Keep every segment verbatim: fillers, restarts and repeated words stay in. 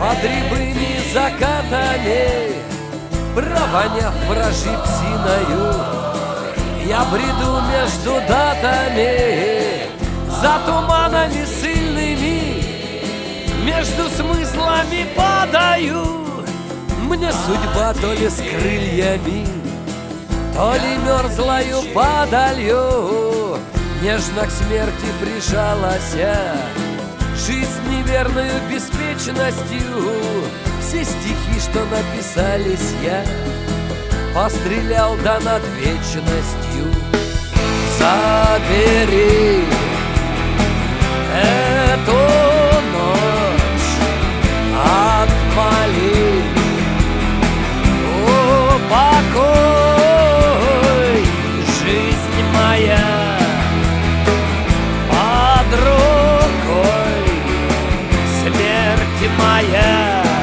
Под рябыми закатами, провоняв вражьей псиною, я бреду между датами, за туманами сильными, между смыслами падаю. Мне судьба то ли с крыльями, то ли мерзлою падалью нежно к смерти прижалась. Жизнь неверную беспечностью, все стихи, что написались, я пострелял да над вечностью. Забери эту ночь, отмоли упокой, жизнь моя под рукой, смерть моя.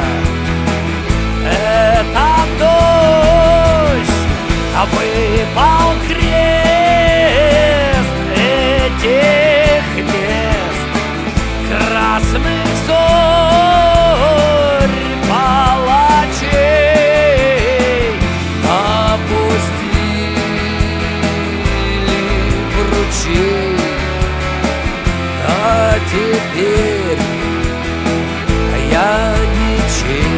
Это дождь, выпал крест этих мест, красных зорь палачей опустили в ручей. А теперь я ничей.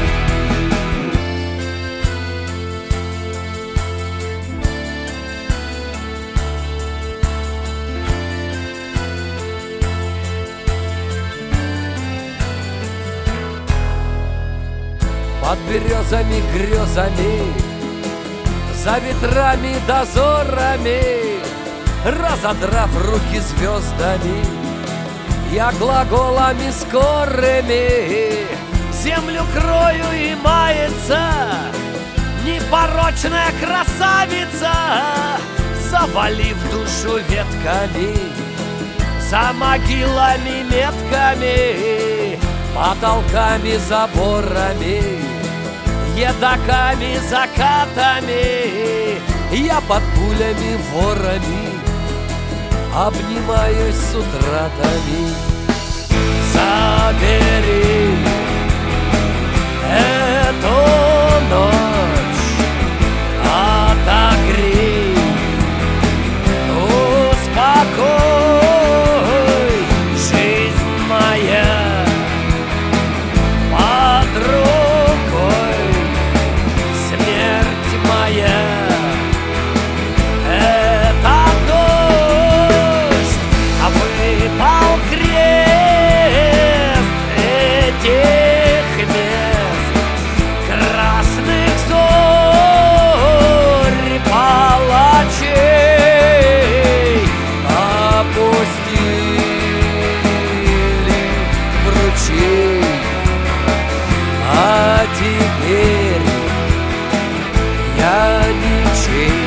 Под березами грезами, за ветрами дозорами, разодрав руки звездами, я глаголами скорыми землю крою, и мается непорочная красавица, завалив душу ветками, за могилами метками, потолками, заборами, едоками, закатами. Я под пулями, ворами обнимаюсь с утратами. Забери эту ночь, отогрей, успокой, жизнь моя под рукой, смерть моя. Это дождь, выпал крест этих мест, красных зорь палачей опустили в ручей. А теперь я ничей.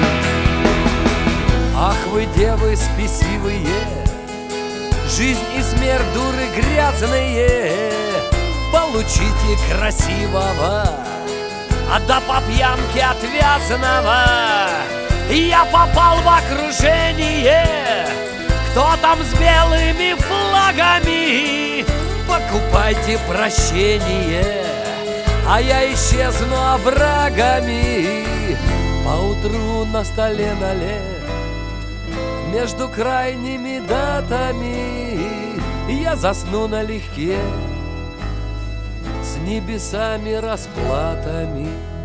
Ах вы, девы спесивые, жизнь и смерть, дуры грязные, получите красивого, а да по пьянке отвязанного. Я попал в окружение, кто там с белыми флагами, покупайте прощение, а я исчезну оврагами. Поутру на столе налет между крайними датами я засну налегке с небесами расплатами.